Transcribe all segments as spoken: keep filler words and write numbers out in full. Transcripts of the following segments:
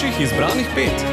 vaših izbranih pet.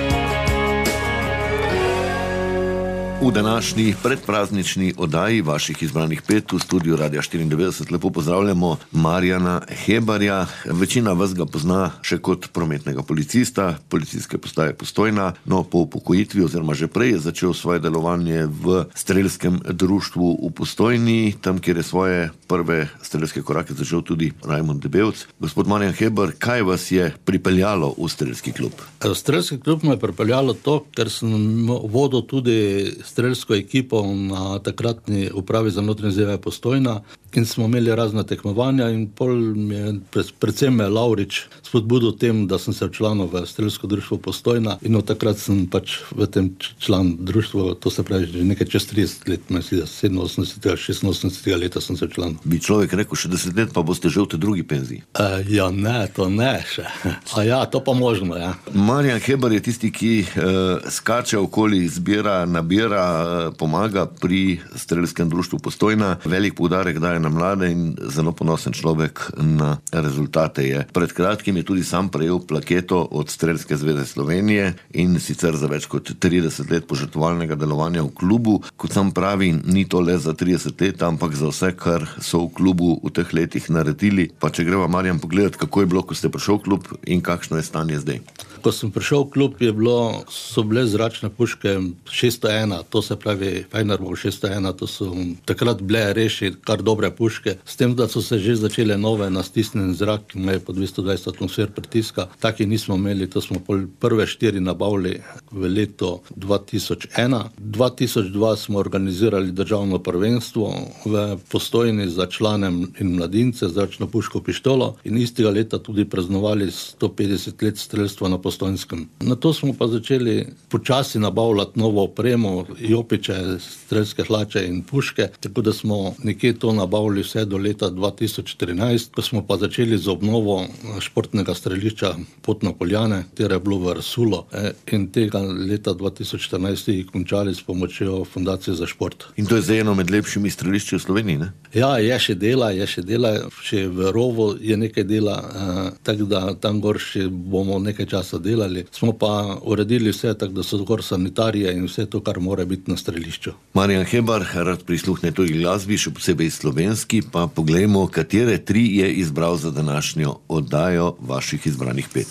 V današnji predpraznični oddaji vaših izbranih pet v studiu Radia štiriindevetdeset lepo pozdravljamo Marjana Hebarja. Večina vas ga pozna še kot prometnega policista, policijske postaje Postojna, no po upokojitvi oziroma že prej je začel svoje delovanje v strelskem društvu v Postojni, tam kjer je svoje prve strelske korake začel tudi Rajmond Debevc. Gospod Marjan Hebar, kaj vas je pripeljalo v strelski klub? V strelski klub me je pripeljalo to, ker sem vodil tudi strelsko ekipo na takratni upravi za notranje zadeve Postojna in smo imeli razna tekmovanja in pol mi je, predvsem me Lavrič spodbudil tem, da sem se včlanil v strelsko društvo Postojna in od takrat sem pač v tem član društva, to se pravi že nekaj čez trideset let, mislim, sedeminosemdesetega, šestinosemdesetega leta sem se včlanil. Bi človek rekel še deset let, pa boste že v tej drugi penziji? E, ja, ne, to ne še. A ja, to pa možno, ja. Marjan Hebar je tisti, ki uh, skače okoli, zbira, nabira, uh, pomaga pri strelskem društvu Postojna. Velik poudarek daje na mlade in zelo ponosen človek na rezultate je. Pred kratkim je tudi sam prejel plaketo od Strelske zveze Slovenije in sicer za več kot trideset let požrtvovalnega delovanja v klubu. Kot sam pravi, ni to le za trideset let, ampak za vse, kar so v klubu v teh letih naredili. Pa če greva, Marjan, pogledati, kako je bilo, ko ste prišel v klub in kakšno je stanje zdaj. Ko sem prišel v klub, je bilo, so bile zračne puške šeststo ena, to se pravi Fajnarmov šeststo ena, to so takrat bile reši kar dobre puške, s tem, da so se že začele nove na stisnjen zrak, ki ima po dvesto dvajset atmosfer pritiska. Taki nismo imeli, to smo prve štiri nabavili v letu dva tisoč ena. dva tisoč dva smo organizirali državno prvenstvo v Postojni za članem in mladince, zračno puško pištolo in istega leta tudi praznovali sto petdeset let strelstva na Postojnskem. Na to smo pa začeli počasi nabavljati novo opremo, jopiče, strelske hlače in puške, tako da smo nekje to nabavili vse do leta dva tisoč trinajst, ko smo pa začeli z obnovo športnega strelišča Potna Poljane, katero je bilo v Rasulo in tega leta dva tisoč štirinajst je končali s pomočjo Fundacije za šport. In to je zdaj eno med lepšimi strelišči v Sloveniji, ne? Ja, je še dela, je še dela, še v rovu je nekaj dela, eh, tako da tam gor še bomo nekaj časa delali. Smo pa uredili vse, tako da so gor sanitarije in vse to, kar mora biti na strelišču. Marjan Hebar, rad prisluhne tudi glasbi, še posebej slovenski, pa poglejmo, katere tri je izbral za današnjo oddajo vaših izbranih pet.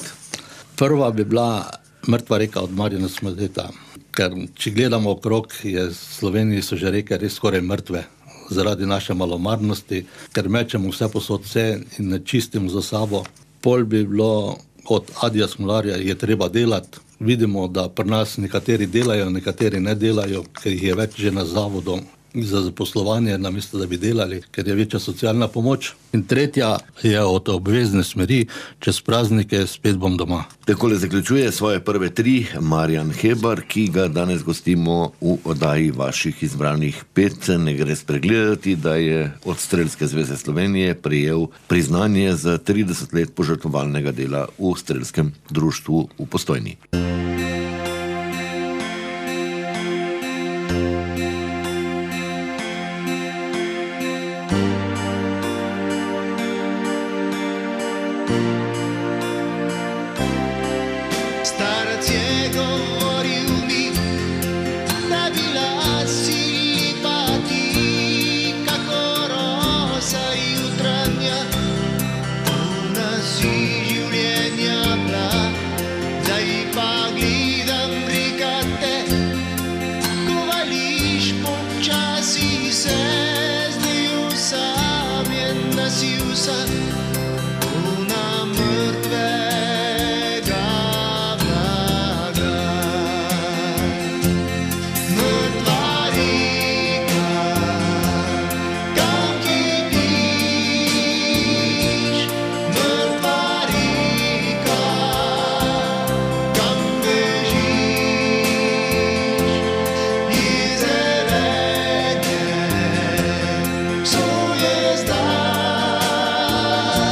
Prva bi bila Mrtva reka od Marjana Smrdeta, ker če gledamo okrog, je v Sloveniji so že reke res skoraj mrtve zaradi naše malomarnosti, ker mečemo vse posod vse in ne čistimo za sabo. Pol bi bilo od Adija Smolarja, je treba delati. Vidimo, da pri nas nekateri delajo, nekateri ne delajo, ker jih je več že na zavodu za zaposlovanje, namesto da bi delali, ker je večja socialna pomoč. In tretja je od obvezne smeri, čez praznike spet bom doma. Takole zaključuje svoje prve tri Marjan Hebar, ki ga danes gostimo v oddaji vaših izbranih pet. Ne gre spregledati, da je od Strelske zveze Slovenije prejel priznanje za trideset let požrtvovalnega dela v strelskem društvu v Postojni. So jest tak.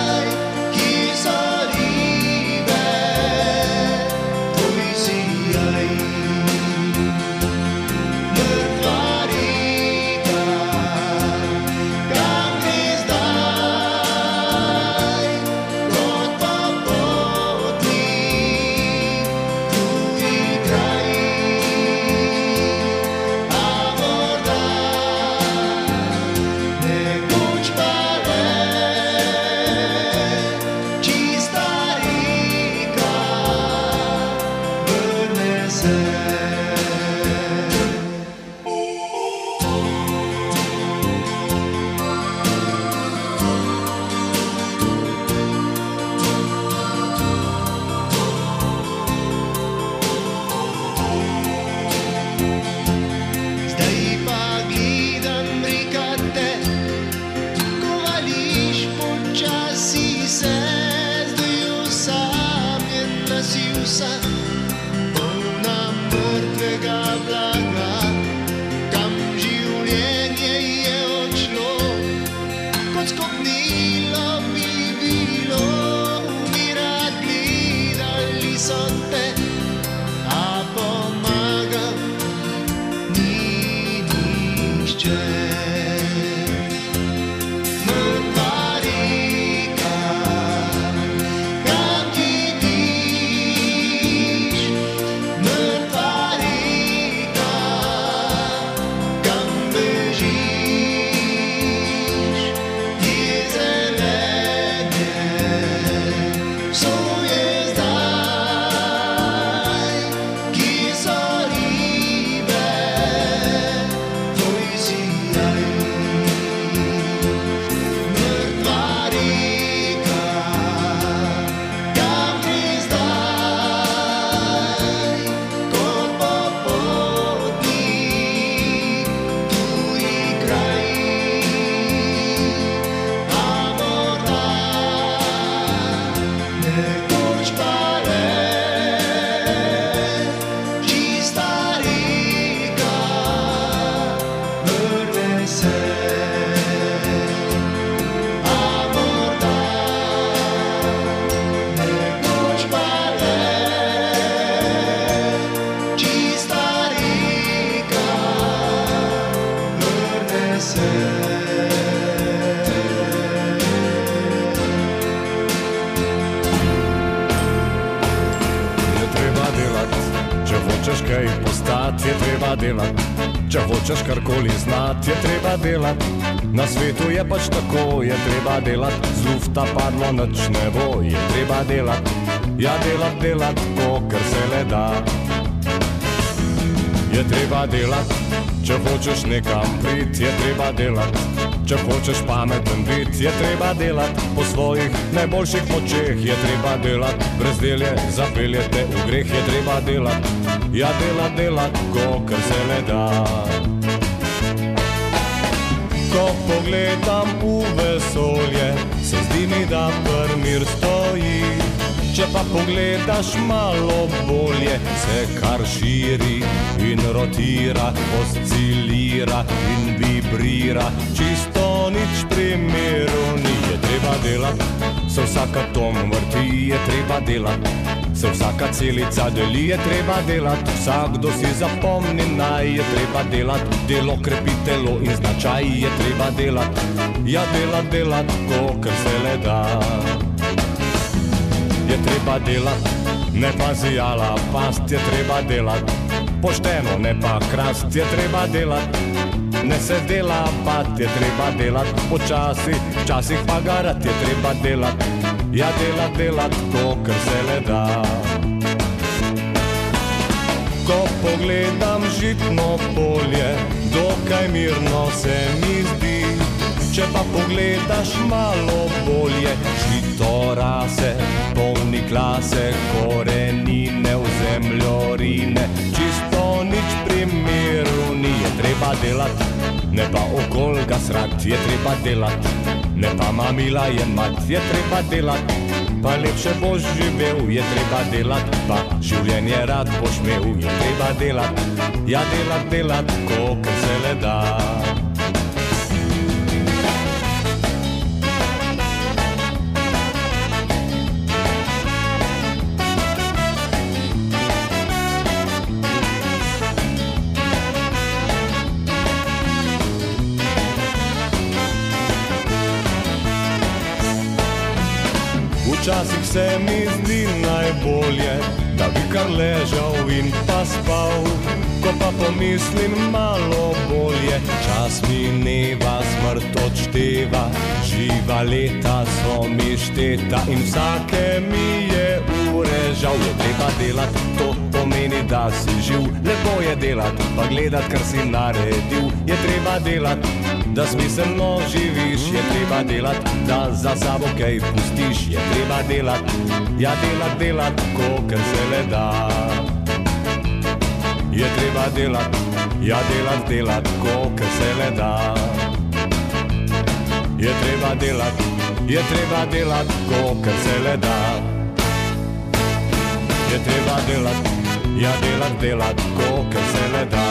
bilo bi bilo, mi rad gledali so te, a pomaga ni nišče. Je treba delati, če hočeš karkoli znati, je treba delati. Na svetu je pač tako, je treba delati, z lufta padlo nič ne bo, je treba delati. Ja, delati, delati, kolikor se le da. Je treba delati, če hočeš nekam priti, je treba delati. Če hočeš pameten biti, je treba delati, po svojih najboljših močeh je treba delati. Brez delje zapeljete v greh, je treba delati. Ja, delat, delat, kolikor se le da. Ko pogledam v vesolje, se zdi mi, da mir stoji. Če pa pogledaš malo bolje, se kar širi in rotira, oscilira in vibrira. Čisto nič pri miru ni, je treba delat, se vsak atom vrti, je treba delat. Se vsaka celica deli, je treba delat, vsakdo si zapomni, naj je treba delat. Delo krepi telo in značaj, je treba delat. Ja, delat, delat, kolikor se le da. Je treba delat, ne pa zijala past, je treba delat. Pošteno, ne pa krast, je treba delat. Ne se dela pat, je treba delat. Počasi, včasih pa garat, je treba delat. Ja, delat, delat, kolikor se le da. Ko pogledam žitno polje, dokaj mirno se mi zdi. Če pa pogledaš malo bolje, žito rase, polni klase, korenine v zemljorine. Čisto nič pri miru ni, je treba delat, ne pa okol ga srat, je treba delat. Ne pa mamila jemat, je treba delat, pa lepše boš živel, je treba delat, pa življenje rad boš imel, je treba delat. Ja, delat, delat, kolikor se le da. Včasih se mi zdi najbolje, da bi kar ležal in pa spal. Ko pa pomislim malo bolje, čas mineva, smrt odšteva. Živa leta so mi šteta in vsake mi je ure žal. Je treba delat, to pomeni, da si živ. Lepo je delat, pa gledat, kar si naredil. Je treba delat, da smiselno živiš, je treba delat, da za sabo kaj pustiš, je treba delat. Ja, delat, delat, kolikor se le da. Je treba delat, ja, delat, delat, kolikor se le da. Je treba delat, je treba delat, kolikor se le da. Je treba delat, ja, delat, delat, kolikor se le da.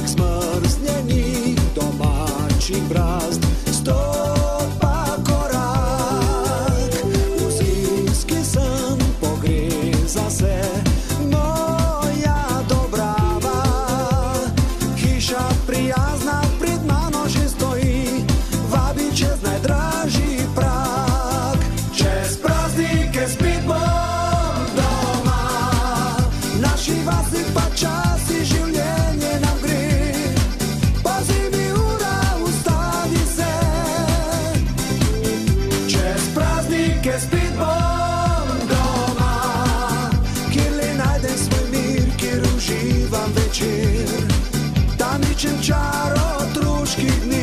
poleg smrznjenih domačih brazd stopa korak. V zimski sen pogreza se moja dobrava, hiša prijazna pred mano že stoji, vabi čez najdražji prag. Čez praznike spet bom doma, naši vasi pa časi življenje nam gre. Pozimi ura, ustavi se, čez praznike spet bom doma, kjer le najdem svoj mir, kjer uživam večer, tam ničem čar otroških dni.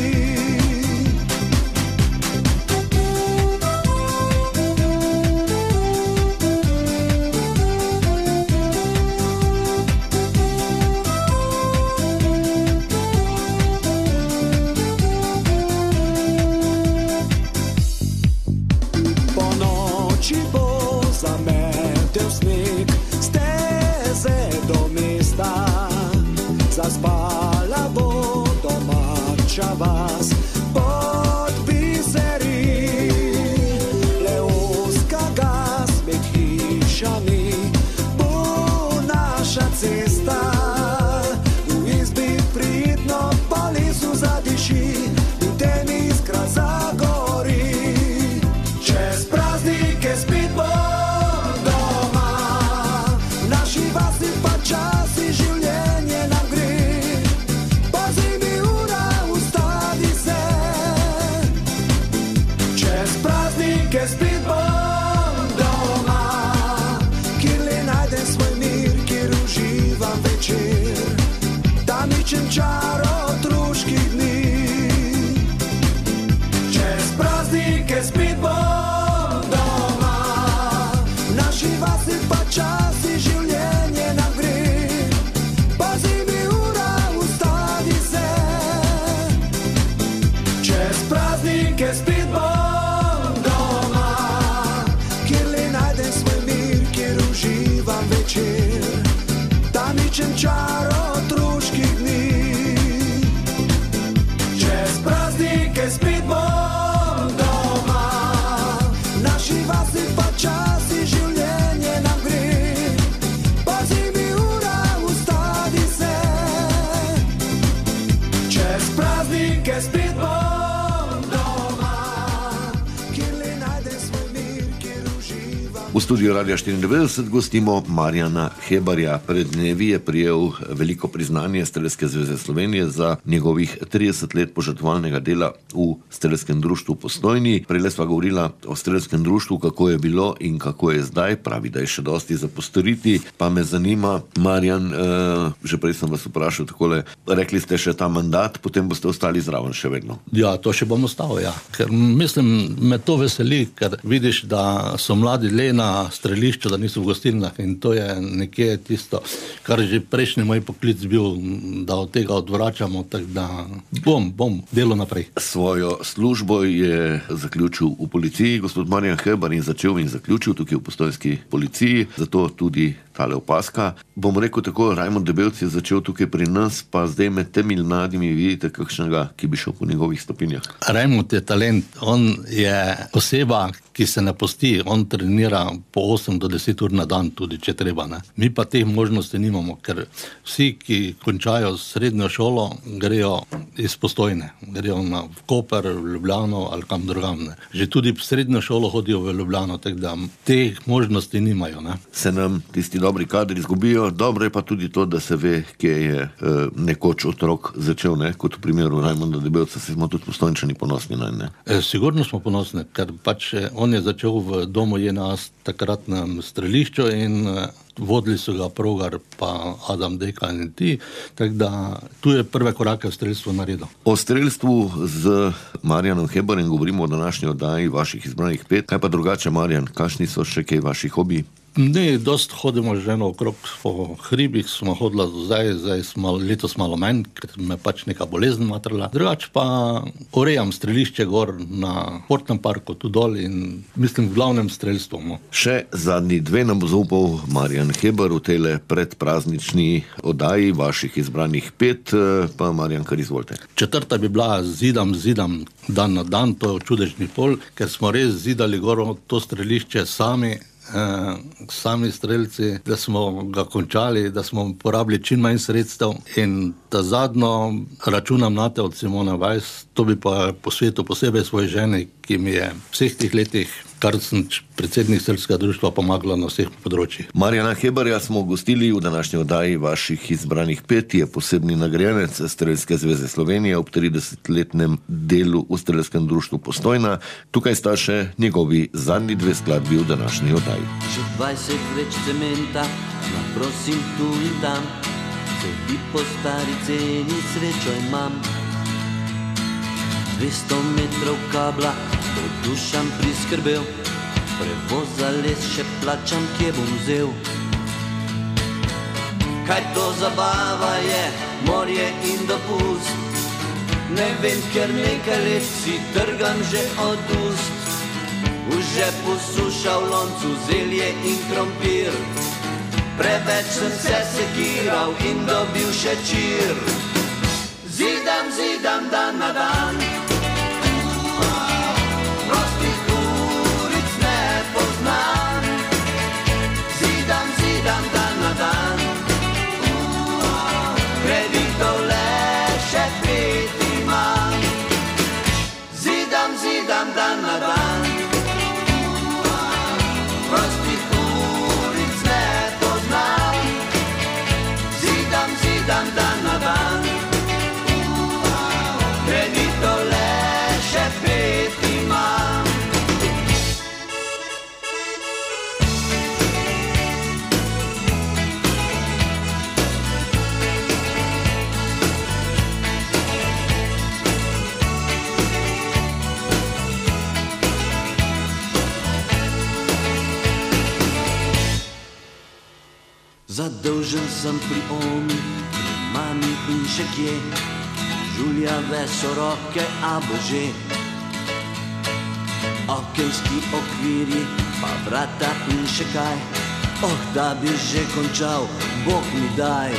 Po noči bo zametel sneg steze do mesta, zaspala bo domača vas pod biseri. Le ozka gas med hišami bo naša cesta, v izbi prijetno po lesu zadiši, v temi iskra zagori. Čez praznike spet bom doma, naši vasi pa časi življenje nam gre. Pozimi ura, ustavi se, čez praznike spet bom doma, kjer le najdem svoj mir, kjer uživam večer, tam ničem čar otroških dni. Čez praznike spet bom doma, naši vasi pa časi življenje nam gre. Pozimi ura, ustavi se, čez praznike spet bom doma, kjer le najdem svoj mir, kjer uživam večer, tam ničem čar otroških dni. Čez praznike spet bom doma, naši vasi pa časi življenje nam gre. Pozimi ura, ustavi se, čez praznike spet bom doma, kjer le najdem svoj mir, kjer uživam. V studiu Radia štiriindevetdeset gostimo Marjana Hebarja. Pred dnevi je prijel veliko priznanje Strelske zveze Slovenije za njegovih trideset let požrtvovalnega dela v Strelskem društvu v Postojni. Prej sva govorila o Strelskem društvu, kako je bilo in kako je zdaj. Pravi, da je še dosti za postoriti. Pa me zanima, Marjan, eh, že prej sem vas vprašal takole, rekli ste še ta mandat, potem boste ostali zraven še vedno. Ja, to še bom ostal, ja. Ker mislim, me to veseli, ker vidiš, da so mladi le na strelišču, da niso v gostilnah, in to je nekje tisto, kar že prejšnji moj poklic bil, da od tega odvračamo, tako da bom, bom delo naprej. Svojo službo je zaključil v policiji gospod Marjan Hebar in začel in zaključil tukaj v postojnski policiji, zato tudi tale opaska. Bom rekel tako, Rajmond Debevc je začel tukaj pri nas, pa zdaj med temi mladimi vidite kakšnega, ki bi šel po njegovih stopinjah. Rajmond je talent, on je oseba, ki se ne pusti, on trenira po osem do deset ur na dan tudi, če treba, ne. Mi pa teh možnosti nimamo, ker vsi, ki končajo srednjo šolo, grejo iz Postojne, grejo na v Koper, v Ljubljano ali kam drugam, ne. Že tudi v srednjo šolo hodijo v Ljubljano, tako da teh možnosti nimajo, ne. Se nam tisti dobri kadri izgubijo, dobro je pa tudi to, da se ve, kje je e, nekoč otrok začel, ne, kot v primeru Rajmonda Debevca, se smo tudi Postojnčani ponosni na ne. E, sigurno smo ponosni, ker pač on je začel v domu J N A takratnem strelišču in vodili so ga Progar pa Adam Deka in ti, tako da tu je prve korake v strelstvu naredil. O strelstvu z Marjanom Hebarjem govorimo o današnji oddaji vaših izbranih pet. Kaj pa drugače, Marjan, kakšni so še kaj vaši hobiji? Ne, dost hodimo z ženo okrog po hribih, smo hodila zdaj, zdaj smo letos malo manj, ker me pač neka bolezen matrala. Drugač pa urejam strelišče gor na Športnem parku, tu dol in mislim v glavnem strelstvu. No. Še zadnji dve nam bo zaupal Marjan Hebar v tele predpraznični oddaji vaših izbranih pet, pa Marjan, kar izvolite. Četrta bi bila Zidam, zidam dan na dan, to je Čudežni pol, ker smo res zidali gor to strelišče sami, Eh, sami strelci, da smo ga končali, da smo porabili čim manj sredstev in ta zadnjo računam na te od Simone Weiss, to bi pa po svetu posebej svoji ženi, ki mi je vseh teh letih, kar sem predsednik Strelskega društva, pomagala na vseh področjih. Marjana Hebarja smo gostili v današnji oddaji vaših izbranih pet, je posebni nagrajenec Strelske zveze Slovenije ob tridesetletnem delu v Strelskem društvu Postojna. Tukaj sta še njegovi zadnji dve skladbi v današnji oddaji. Že dvajset vreč cementa, naprosim tu in tam, sedi po stari ceni, srečo imam. Dvesto metrov kabla, to dušam priskrbel, prevoz za les še plačam, kje bom vzel. Kaj to zabava je, morje in dopust, ne vem, ker nekaj let si trgam že od ust. V žepu suša, v loncu zelje in krompir, preveč sem se sekiral in dobil še čir. Zidam, zidam dan na dan, prostih ulic ne poznam. Zidam, zidam dan na dan, kreditov le še pet imam. Zidam, zidam dan na dan, prostih ulic ne poznam. Zidam, zidam dan na dan, kreditov le še pet imam. Zadolžen sem pri omi, pri mami in še kje, žuljave so roke, a bože. Okenski okvirji, pa vrata in še kaj, oh, da bi že končal, Bog mi daj.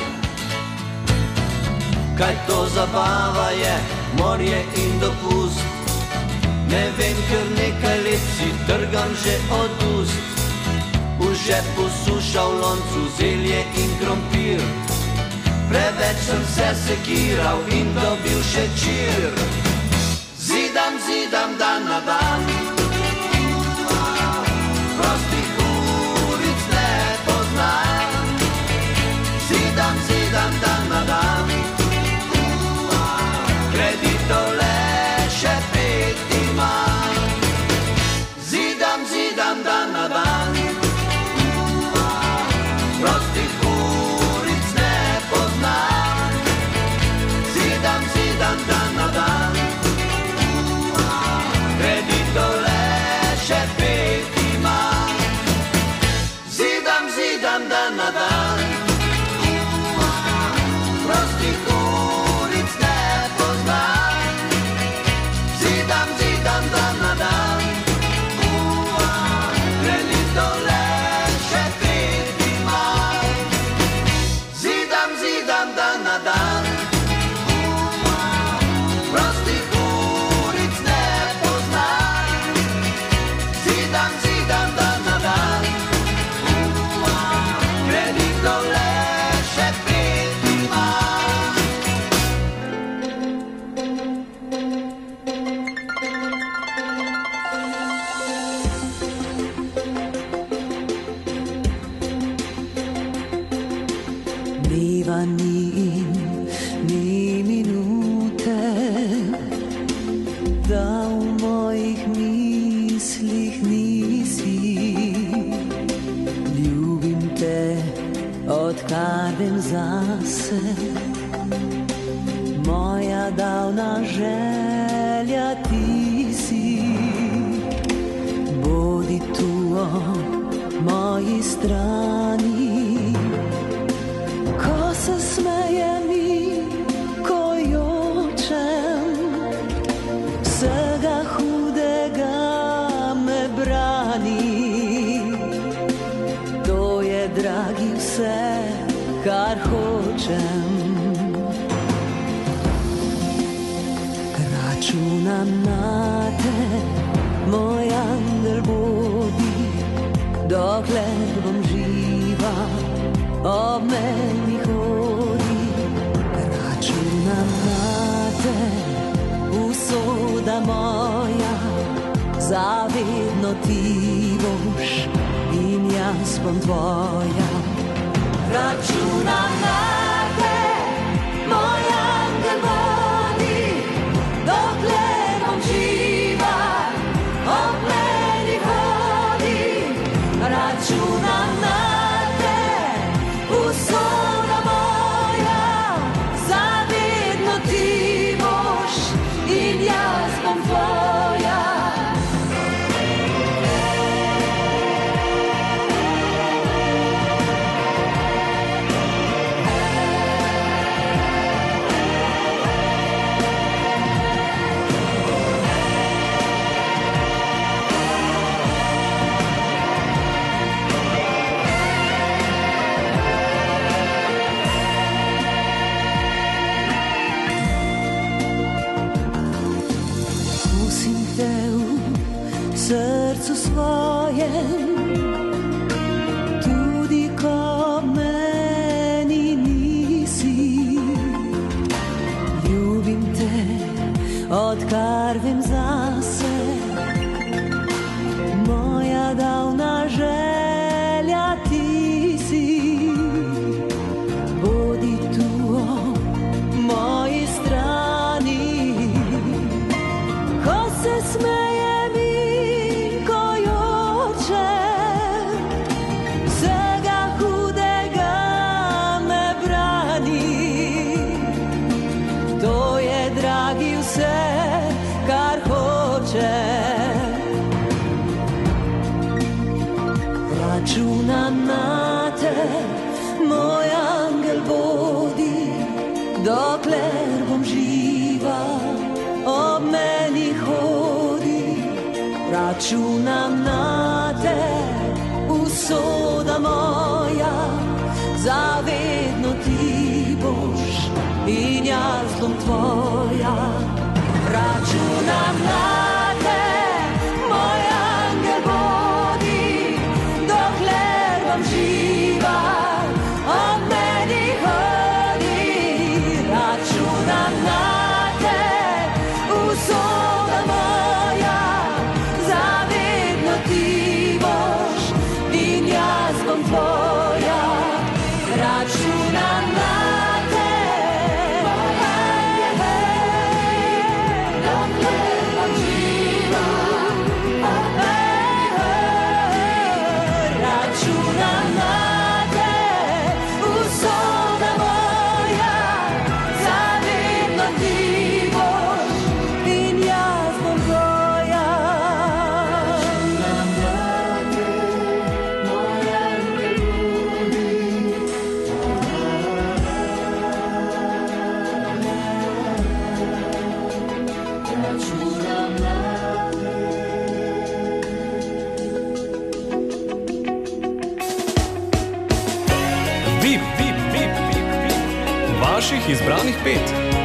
Kaj to zabava je, morje in dopust, ne vem, ker nekaj let si trgam že od ust. V žepu suša, v loncu zelje in krompir, preveč sem se sekiral in dobil še čir. Zidam, zidam dan na dan, prostih ulic ne poznam. Zidam, zidam dan na dan, kreditov le še pet imam. Zidam, zidam dan na dan, prostih ulic ne poznam. Zidam, zidam dan na dan, kreditov le še pet imam. Zidam, zidam dan na dan, prostih ulic ne poznam. Zidam, zidam dan na dan, kreditov le še pet imam. Zidam, zidam dan na dan, prostih ulic ne poznam. Zidam, zidam dan na dan, kreditov le še pet imam. Dneva ni in ni minute, da v mojih mislih nisi. Ljubim te, odkar vem zase, moja davna želja ti si. Bodi tu ob moji strani. Ko se smeje mi, ko jočem, vsega hudega me brani. To je, dragi, vse, kar hočem. Računam na te, moj angel bodi, dokler bom živa, ob meni hodi. Računam na te, usoda moja, zavedno ti boš in jaz bom tvoja. Računam na te, moj angel bodi, dokler bom živa, ob meni hodi. Računam na te, usoda moja, zavedno ti boš in jaz bom tvoja. Srcu svojem, tudi ko meni nisi. Ljubim te, odkar vem zase, moja davna želja ti si. Bodi tu ob moji strani, ko se smeje Računam na te, moj angel bodi, dokler bom živa, ob meni hodi. Računam na te, usoda moja, zavedno ti boš in jaz bom tvoja. Računam na te, moj angel bodi, dokler bom živa, ob meni hodi. Računam na te, usoda moja, zavedno ti boš in jaz bom tvoja. Računam na te, moj angel bodi, dokler bom živa, ob meni hodi. Računam na te, usoda moja, zavedno ti boš in jaz bom tvoja. Računam na te, moj angel bodi. Računam na Vip, vip, vip, vip, vip. Vaših izbranih pet.